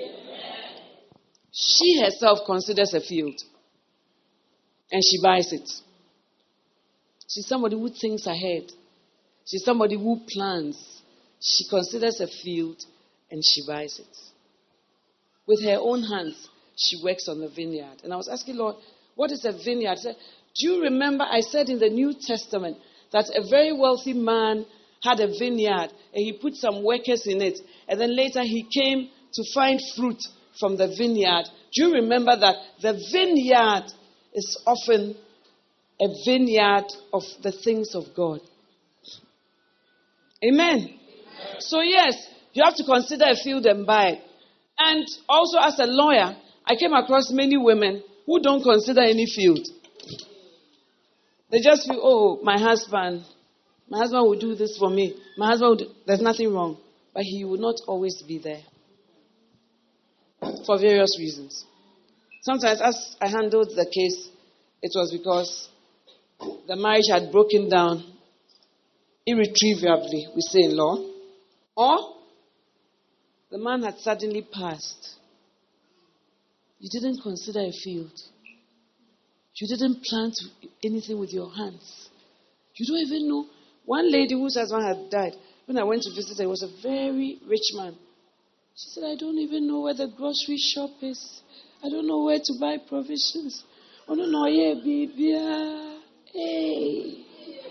[SPEAKER 2] She herself considers a field and she buys it. She's somebody who thinks ahead. She's somebody who plans. She considers a field and she buys it. With her own hands, she works on the vineyard. And I was asking, Lord, what is a vineyard? I said, do you remember I said in the New Testament that a very wealthy man had a vineyard and he put some workers in it. And then later he came to find fruit from the vineyard. Do you remember that the vineyard is often a vineyard of the things of God? Amen. Amen. So yes, you have to consider a field and buy it. And also as a lawyer, I came across many women who don't consider any field. They just feel, oh, my husband, my husband will do this for me. My husband will do, there's nothing wrong. But he will not always be there. For various reasons. Sometimes as I handled the case, it was because the marriage had broken down irretrievably, we say in law. Or the man had suddenly passed. You didn't consider a field. You didn't plant anything with your hands. You don't even know. One lady whose husband had died, when I went to visit her, he was a very rich man. She said, I don't even know where the grocery shop is. I don't know where to buy provisions. Oh, no, no, yeah, baby. Hey.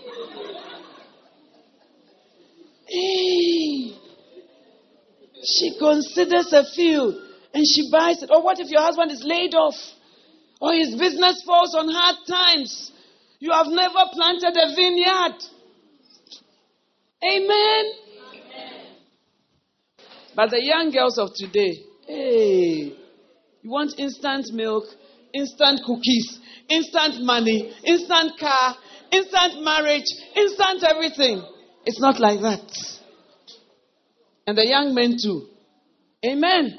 [SPEAKER 2] Hey. She considers a field and she buys it. Or what if your husband is laid off? Or his business falls on hard times? You have never planted a vineyard. Amen? Amen. But the young girls of today, hey, you want instant milk, instant cookies, instant money, instant car, instant marriage, instant everything. It's not like that. And the young men too. Amen. Amen.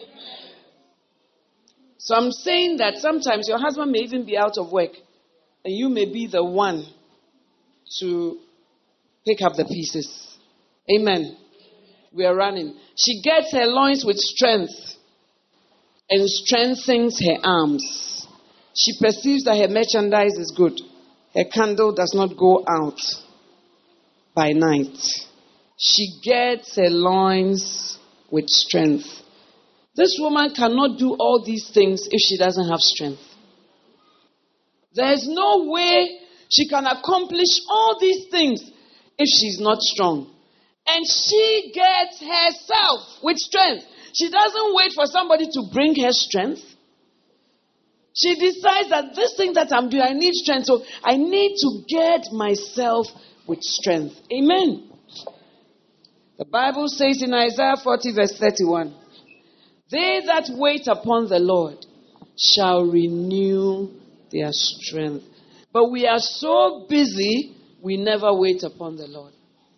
[SPEAKER 2] So I'm saying that sometimes your husband may even be out of work and you may be the one to pick up the pieces. Amen. We are running. She gets her loins with strength and strengthens her arms. She perceives that her merchandise is good. Her candle does not go out by night. She gets her loins with strength. This woman cannot do all these things if she doesn't have strength. There is no way she can accomplish all these things if she's not strong. And she gets herself with strength. She doesn't wait for somebody to bring her strength. She decides that this thing that I'm doing, I need strength. So I need to get myself with strength. Amen. The Bible says in Isaiah forty verse thirty-one, they that wait upon the Lord shall renew their strength. But we are so busy, we never wait upon the Lord.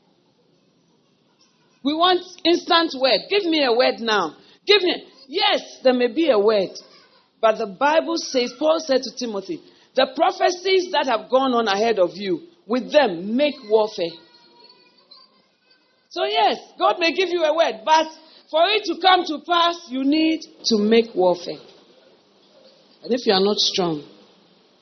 [SPEAKER 2] We want instant word. Give me a word now. Give me. Yes, there may be a word. But the Bible says, Paul said to Timothy, the prophecies that have gone on ahead of you, with them, make warfare. So yes, God may give you a word, but for it to come to pass, you need to make warfare. And if you are not strong,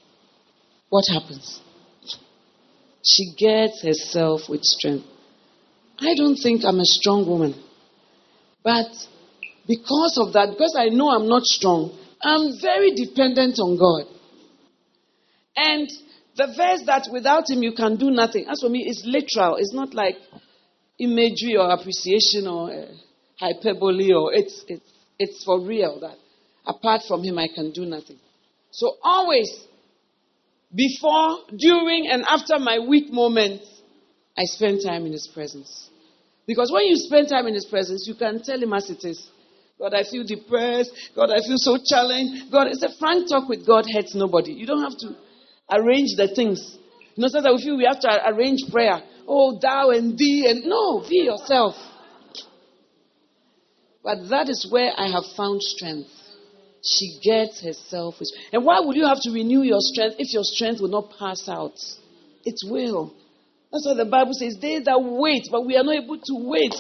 [SPEAKER 2] what happens? She gets herself with strength. I don't think I'm a strong woman. But because of that, because I know I'm not strong, I'm very dependent on God. And the verse that without him you can do nothing, as for me, it's literal. It's not like imagery or appreciation or uh, hyperbole, or it's, it's, it's for real that apart from him I can do nothing. So always, before, during, and after my weak moments, I spend time in his presence. Because when you spend time in his presence, you can tell him as it is. God, I feel depressed. God, I feel so challenged. God, it's a frank talk with God hurts nobody. You don't have to arrange the things. You know, sometimes we feel we have to arrange prayer. Oh, thou and thee, and no, be yourself. But that is where I have found strength. She gets herself. And why would you have to renew your strength if your strength will not pass out? It will. That's what the Bible says. They that wait, but we are not able to wait.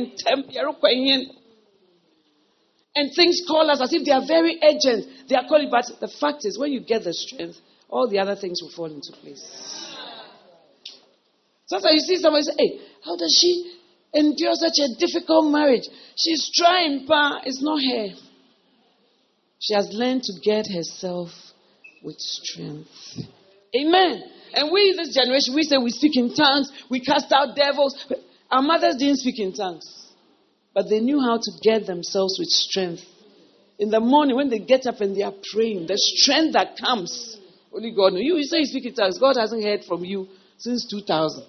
[SPEAKER 2] And things call us as if they are very urgent. They are calling, but the fact is, when you get the strength, all the other things will fall into place. Sometimes you see somebody say, hey, how does she endure such a difficult marriage? She's trying, but it's not her. She has learned to get herself with strength. Amen. And we, this generation, we say we speak in tongues, we cast out devils. Our mothers didn't speak in tongues. But they knew how to get themselves with strength. In the morning, when they get up and they are praying, the strength that comes, only God knows. You, you say you speak in tongues. God hasn't heard from you since two thousand.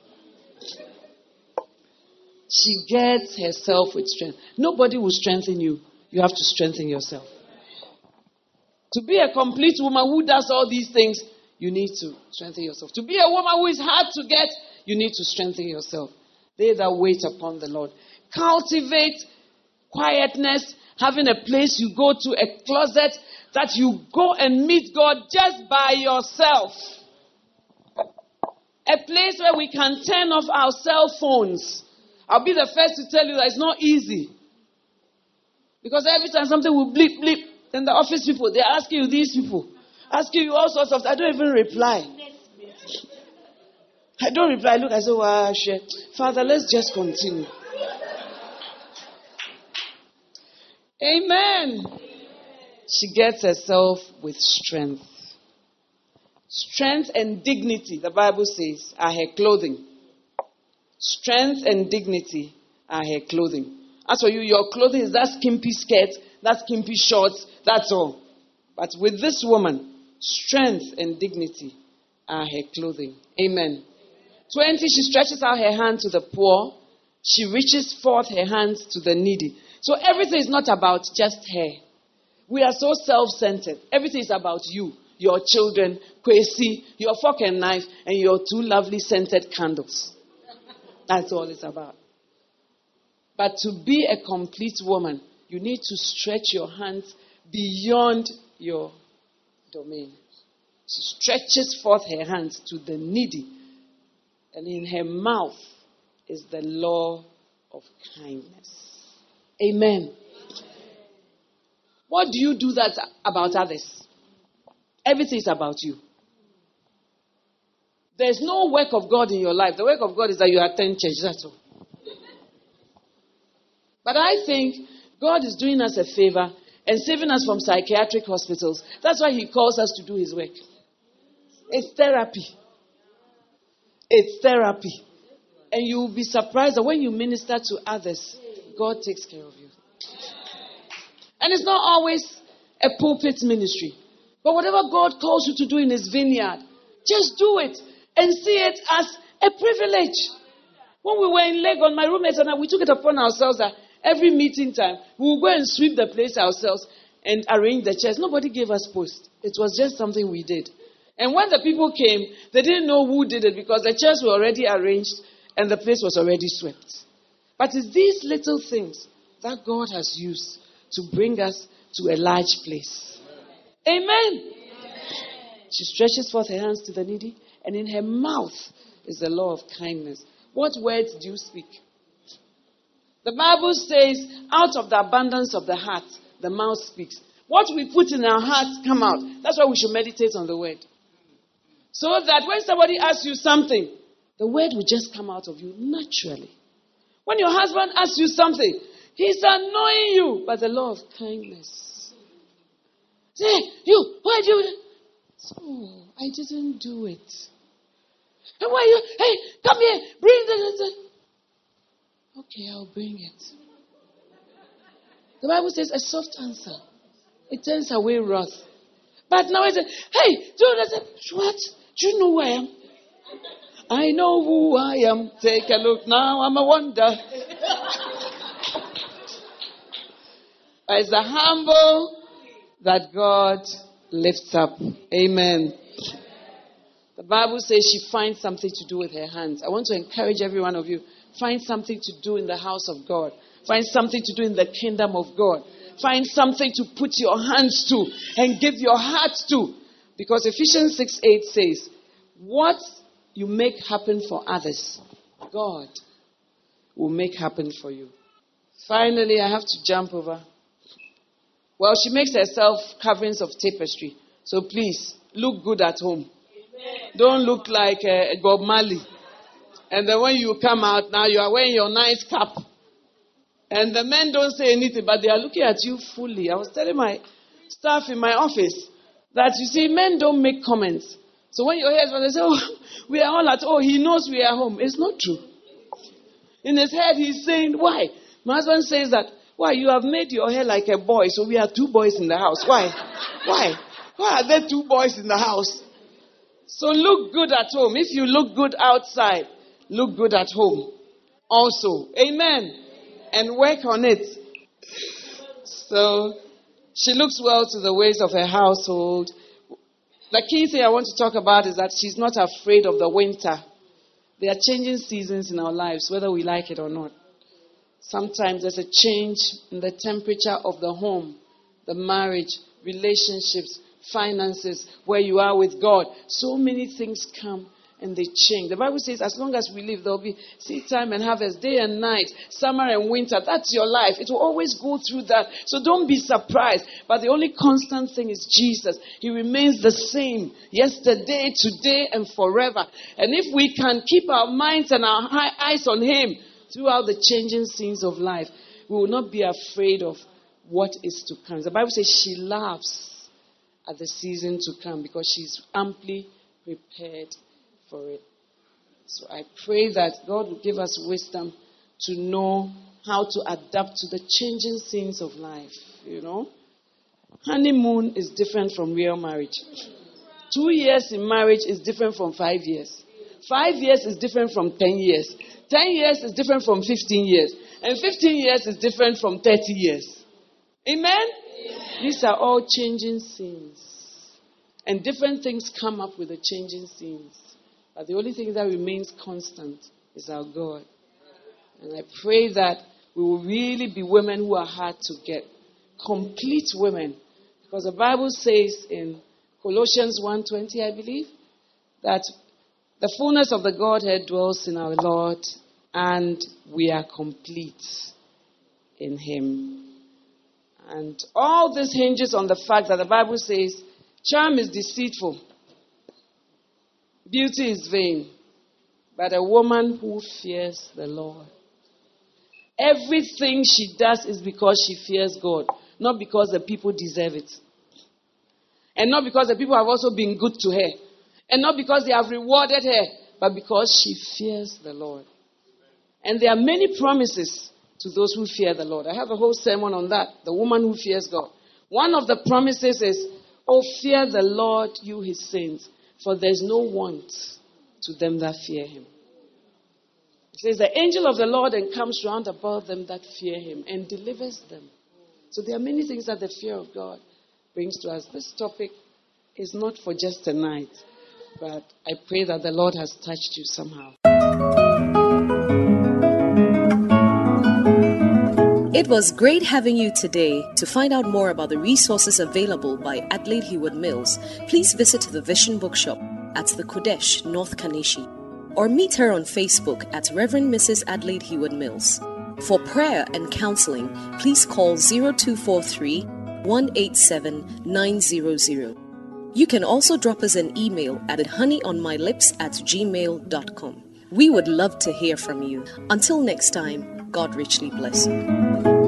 [SPEAKER 2] She gets herself with strength. Nobody will strengthen you. You have to strengthen yourself. To be a complete woman who does all these things, you need to strengthen yourself. To be a woman who is hard to get, you need to strengthen yourself. They that wait upon the Lord. Cultivate quietness, having a place you go to, a closet that you go and meet God just by yourself. A place where we can turn off our cell phones. I'll be the first to tell you that it's not easy. Because every time something will bleep, bleep, then the office people, they're asking you, these people, asking you all sorts of, I don't even reply. I don't reply. Look, I say, wow, shit. Father, let's just continue. Amen. She gets herself with strength. Strength and dignity, the Bible says, are her clothing. Strength and dignity are her clothing. As for you, your clothing is that skimpy skirt, that skimpy shorts, that's all. But with this woman, strength and dignity are her clothing. Amen. twenty, she stretches out her hand to the poor. She reaches forth her hands to the needy. So everything is not about just her. We are so self-centered. Everything is about you, your children, Kwesi, your fork and knife, and your two lovely scented candles. That's all it's about. But to be a complete woman, you need to stretch your hands beyond your domain. She stretches forth her hands to the needy. And in her mouth is the law of kindness. Amen. What do you do that about others? Everything is about you. There's no work of God in your life. The work of God is that you attend church. That's all. But I think God is doing us a favor and saving us from psychiatric hospitals. That's why he calls us to do his work. It's therapy. It's therapy. And you will be surprised that when you minister to others, God takes care of you. And it's not always a pulpit ministry. But whatever God calls you to do in his vineyard, just do it and see it as a privilege. When we were in Lagos, my roommates and I, we took it upon ourselves that every meeting time, we will go and sweep the place ourselves and arrange the chairs. Nobody gave us post. It was just something we did. And when the people came, they didn't know who did it because the chairs were already arranged and the place was already swept. But it's these little things that God has used to bring us to a large place. Amen. Amen. She stretches forth her hands to the needy, and in her mouth is the law of kindness. What words do you speak? The Bible says, out of the abundance of the heart, the mouth speaks. What we put in our hearts come out. That's why we should meditate on the word. So that when somebody asks you something, the word will just come out of you naturally. When your husband asks you something, he's annoying you, but the law of kindness. Say, you, why do you? Oh, I didn't do it. And why you? Hey, come here, bring the. Okay, I'll bring it. The Bible says a soft answer, it turns away wrath. But now I say, hey, do that. What? Do you know who I am? I know who I am. Take a look now. I'm a wonder. It's the humble that God lifts up. Amen. The Bible says she finds something to do with her hands. I want to encourage every one of you. Find something to do in the house of God. Find something to do in the kingdom of God. Find something to put your hands to and give your heart to. Because Ephesians six eight says, what you make happen for others, God will make happen for you. Finally, I have to jump over. Well, she makes herself coverings of tapestry. So please, look good at home. Amen. Don't look like uh, Bob Marley. And then when you come out, now you are wearing your nice cap. And the men don't say anything, but they are looking at you fully. I was telling my staff in my office that, you see, men don't make comments. So when your husband, they say, oh, we are all at, oh, he knows we are home. It's not true. In his head, he's saying, why? My husband says that, why? You have made your hair like a boy, so we have two boys in the house. Why? Why? Why are there two boys in the house? So look good at home. If you look good outside, look good at home also. Amen. And work on it. So she looks well to the ways of her household. The key thing I want to talk about is that she's not afraid of the winter. There are changing seasons in our lives, whether we like it or not. Sometimes there's a change in the temperature of the home, the marriage, relationships, finances, where you are with God. So many things come and they change. The Bible says as long as we live, there will be seed time and harvest, day and night, summer and winter. That's your life. It will always go through that. So don't be surprised. But the only constant thing is Jesus. He remains the same yesterday, today, and forever. And if we can keep our minds and our eyes on Him throughout the changing scenes of life, we will not be afraid of what is to come. The Bible says she laughs at the season to come because she's amply prepared for it. So I pray that God will give us wisdom to know how to adapt to the changing scenes of life. You know, honeymoon is different from real marriage. Two years in marriage is different from five years. Five years is different from ten years. Ten years is different from fifteen years. And fifteen years is different from thirty years. Amen? Amen. These are all changing scenes. And different things come up with the changing scenes. But the only thing that remains constant is our God. And I pray that we will really be women who are hard to get. Complete women. Because the Bible says in Colossians one twenty, I believe, that the fullness of the Godhead dwells in our Lord, and we are complete in Him. And all this hinges on the fact that the Bible says, charm is deceitful, beauty is vain, but a woman who fears the Lord. Everything she does is because she fears God, not because the people deserve it. And not because the people have also been good to her. And not because they have rewarded her, but because she fears the Lord. And there are many promises to those who fear the Lord. I have a whole sermon on that, the woman who fears God. One of the promises is, oh, fear the Lord, you His saints, for there is no want to them that fear Him. It says, the angel of the Lord encamps round about them that fear Him and delivers them. So there are many things that the fear of God brings to us. This topic is not for just tonight. But I pray that the Lord has touched you somehow.
[SPEAKER 1] It was great having you today. To find out more about the resources available by Adelaide Heward Mills, please visit the Vision Bookshop at the Qodesh, North Kaneshie, or meet her on Facebook at Reverend Missus Adelaide Heward Mills. For prayer and counseling, please call zero two four three, one eight seven, nine zero zero.
[SPEAKER 3] You can also drop us an email at honeyonmylips at gmail dot com. We would love to hear from you. Until next time, God richly bless you.